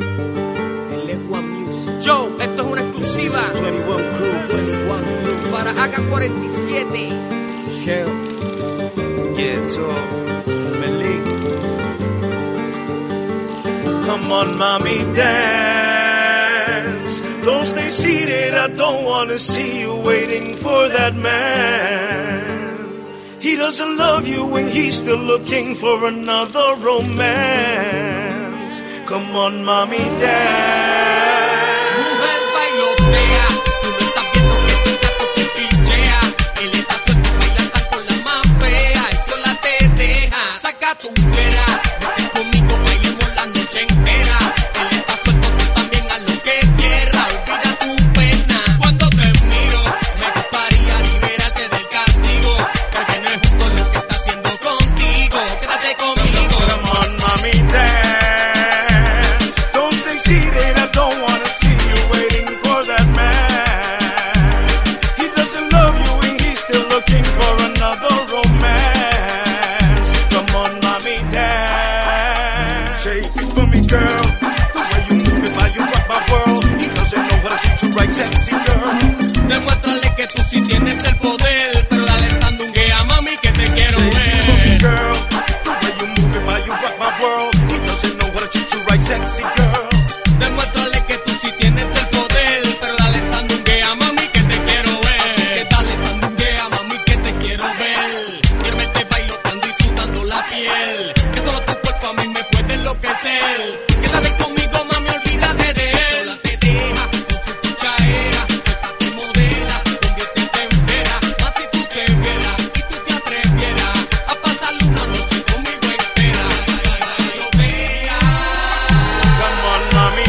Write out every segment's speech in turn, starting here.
El Lengua Music. Yo, esto es una exclusiva. 21 Crew. 21 Crew. Para AK-47. Shell. Yeah, talk. Malik. Come on, mommy, dance. Don't stay seated. I don't wanna see you waiting for that man. He doesn't love you when he's still looking for another romance. Come on, mommy, dance. Mujer bailotea. Tú no estás viendo que tu gato te pichea. Él está suelto y baila tan con la más fea. Él sola te deja. Saca tu fiera. Vete conmigo, bailemos la noche entera. Él está suelto, tú también haz lo que quieras. Olvida tu pena. Cuando te miro, me gustaría liberarte del castigo. Porque no es justo lo que está haciendo contigo. Quédate conmigo. Come on, mommy, dance. Don't stay seated. I don't wanna see you waiting for that man. He doesn't love you and he's still looking for another romance. Come on, mommy, dance. Shake it for me, girl. The way you move it, you rock my world. He doesn't know how to treat you right, sexy girl. Demuéstrale que tú sí tienes el poder, pero dale sandunguea, mami, que te quiero Shake it for me, ver. girl. The way you move it, you rock my world. He doesn't know how to treat you right, sexy girl. Demuéstrale que tú sí tienes el poder, pero dale sandunguea, mami, que te quiero ver. Así que dale sandunguea, mami, que te quiero ver. Quiero verte bailotando y sudando la piel, que solo tu cuerpo a mí me puede enloquecer. Quédate conmigo, mami, olvídate de él. Sola te deja con su pichadera, suelta tu modela, conviértete en fiera. Más si tú te vieras y tú te atrevieras a pasar una noche conmigo entera. Bailotea. Come on, mommy,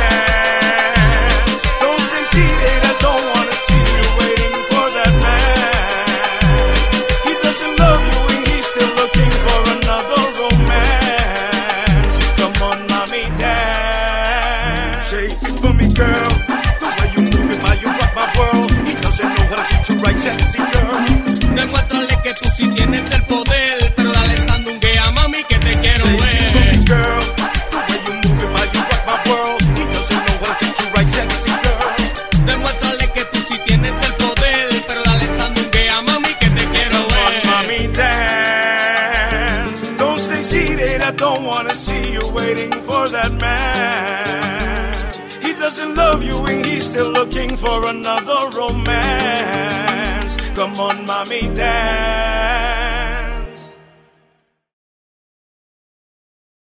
dance. Don't stay seated. I don't wanna see you waiting for that man. He doesn't love you and he's still looking for another romance. Come on, mommy, dance. Shake it for me, girl. The way you move it, you rock my world. He doesn't know how to treat you right, sexy girl. Demuéstrale que tú sí tienes el poder, pero dale sandunguea, mami, que te quiero Shake it for me, ver. girl. The way you move it, you rock my world. He doesn't know how to treat you right, sexy girl. Demuéstrale que tú sí tienes el poder, pero dale sandunguea, mami, que te quiero Come on, ver. mommy, dance. Don't stay seated. I don't wanna see you waiting for that man. He doesn't love you and he's still looking for another romance. Come on, mommy, dance.